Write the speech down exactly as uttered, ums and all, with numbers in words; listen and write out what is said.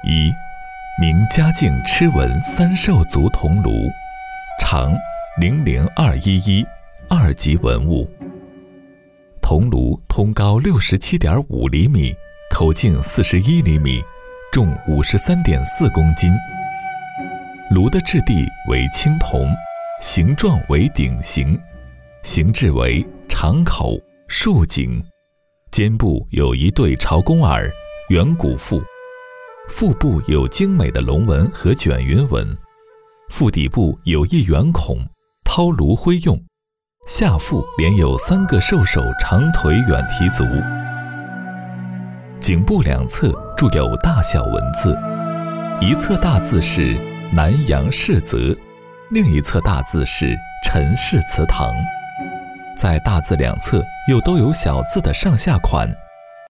一、明嘉靖螭纹三兽足铜炉，长零零二一一，二级文物。铜炉通高六十七点五厘米，口径四十一厘米，重五十三点四公斤。炉的质地为青铜，形状为鼎形，形制为长口、竖颈，肩部有一对朝宫耳，圆鼓腹，腹部有精美的龙纹和卷云纹，腹底部有一圆孔，掏炉徽用。下腹连有三个兽首长腿远蹄足，颈部两侧铸有大小文字，一侧大字是南阳市泽，另一侧大字是陈氏祠堂。在大字两侧又都有小字的上下款